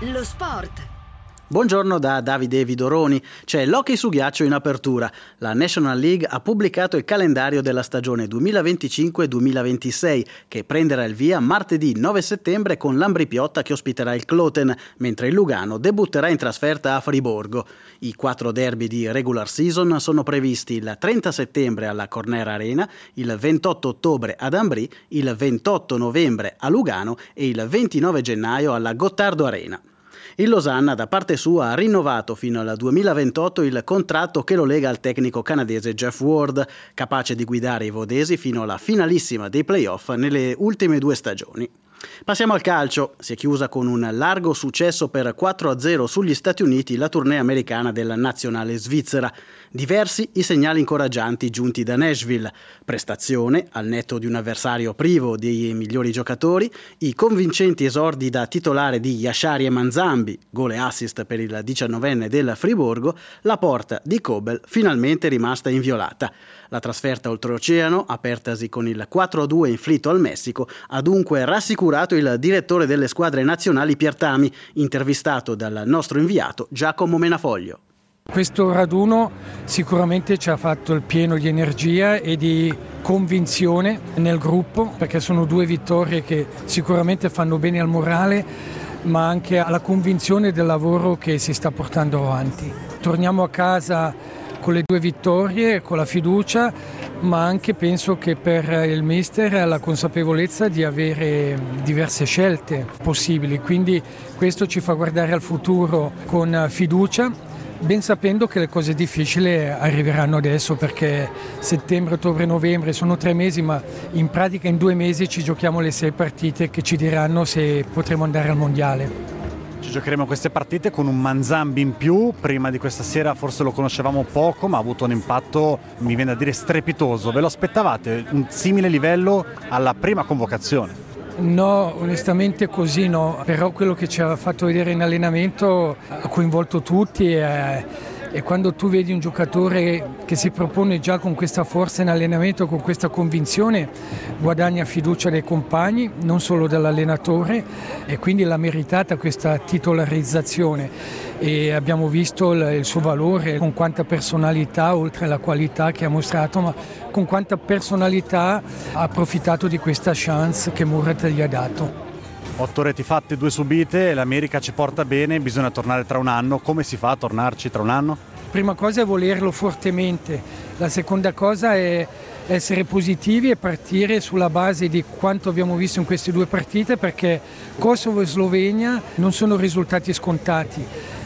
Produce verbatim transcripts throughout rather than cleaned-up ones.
Lo sport. Buongiorno da Davide Vidoroni. C'è l'hockey su ghiaccio in apertura. La National League ha pubblicato il calendario della stagione duemilaventicinque duemilaventisei che prenderà il via martedì nove settembre con l'Ambri Piotta che ospiterà il Kloten, mentre il Lugano debutterà in trasferta a Friburgo. I quattro derby di regular season sono previsti il trenta settembre alla Corner Arena, il ventotto ottobre ad Ambri, il ventotto novembre a Lugano e il ventinove gennaio alla Gottardo Arena. Il Losanna, da parte sua, ha rinnovato fino al duemilaventotto il contratto che lo lega al tecnico canadese Jeff Ward, capace di guidare i vodesi fino alla finalissima dei playoff nelle ultime due stagioni. Passiamo al calcio. Si è chiusa con un largo successo per quattro a zero sugli Stati Uniti la tournée americana della nazionale svizzera. Diversi i segnali incoraggianti giunti da Nashville. Prestazione, al netto di un avversario privo dei migliori giocatori, i convincenti esordi da titolare di Yashari e Manzambi, gol e assist per il diciannovenne del Friburgo, la porta di Kobel finalmente rimasta inviolata. La trasferta oltreoceano, apertasi con il quattro a due inflitto al Messico, ha dunque rassicurato il direttore delle squadre nazionali Piertami, intervistato dal nostro inviato Giacomo Menafoglio. Questo raduno sicuramente ci ha fatto il pieno di energia e di convinzione nel gruppo, perché sono due vittorie che sicuramente fanno bene al morale, ma anche alla convinzione del lavoro che si sta portando avanti. Torniamo a casa con le due vittorie, con la fiducia, ma anche penso che per il mister la consapevolezza di avere diverse scelte possibili, quindi questo ci fa guardare al futuro con fiducia, ben sapendo che le cose difficili arriveranno adesso, perché settembre, ottobre, novembre sono tre mesi, ma in pratica in due mesi ci giochiamo le sei partite che ci diranno se potremo andare al mondiale. Ci giocheremo queste partite con un Manzambi in più. Prima di questa sera forse lo conoscevamo poco, ma ha avuto un impatto, mi viene da dire, strepitoso. Ve lo aspettavate? Un simile livello alla prima convocazione? No, onestamente così no, però quello che ci ha fatto vedere in allenamento ha coinvolto tutti e, e quando tu vedi un giocatore che si propone già con questa forza in allenamento, con questa convinzione, guadagna fiducia dei compagni, non solo dall'allenatore, e quindi l'ha meritata questa titolarizzazione e abbiamo visto il, il suo valore, con quanta personalità, oltre alla qualità che ha mostrato, ma con quanta personalità ha approfittato di questa chance che Murat gli ha dato. Otto reti fatte, due subite, l'America ci porta bene, bisogna tornare tra un anno. Come si fa a tornarci tra un anno? Prima cosa è volerlo fortemente, la seconda cosa è essere positivi e partire sulla base di quanto abbiamo visto in queste due partite, perché Kosovo e Slovenia non sono risultati scontati.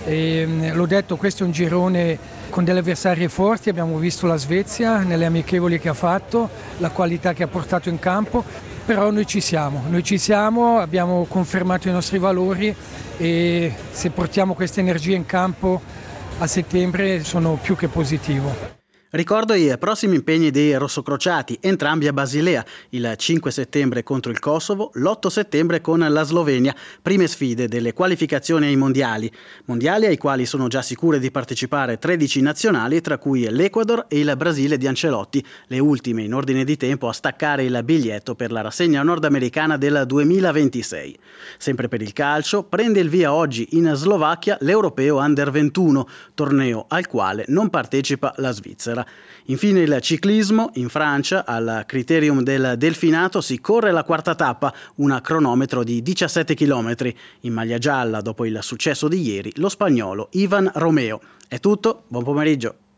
E, l'ho detto, questo è un girone con delle avversarie forti, abbiamo visto la Svezia nelle amichevoli che ha fatto, la qualità che ha portato in campo, però noi ci siamo, noi ci siamo, abbiamo confermato i nostri valori e se portiamo questa energia in campo a settembre sono più che positivo. Ricordo i prossimi impegni dei rossocrociati, entrambi a Basilea, il cinque settembre contro il Kosovo, l'otto settembre con la Slovenia, prime sfide delle qualificazioni ai mondiali. Mondiali ai quali sono già sicure di partecipare tredici nazionali, tra cui l'Ecuador e il Brasile di Ancelotti, le ultime in ordine di tempo a staccare il biglietto per la rassegna nordamericana del duemilaventisei. Sempre per il calcio, prende il via oggi in Slovacchia l'Europeo Under ventuno, torneo al quale non partecipa la Svizzera. Infine il ciclismo. In Francia, al Criterium del Delfinato, si corre la quarta tappa, una cronometro di diciassette chilometri. In maglia gialla, dopo il successo di ieri, lo spagnolo Ivan Romeo. È tutto, buon pomeriggio.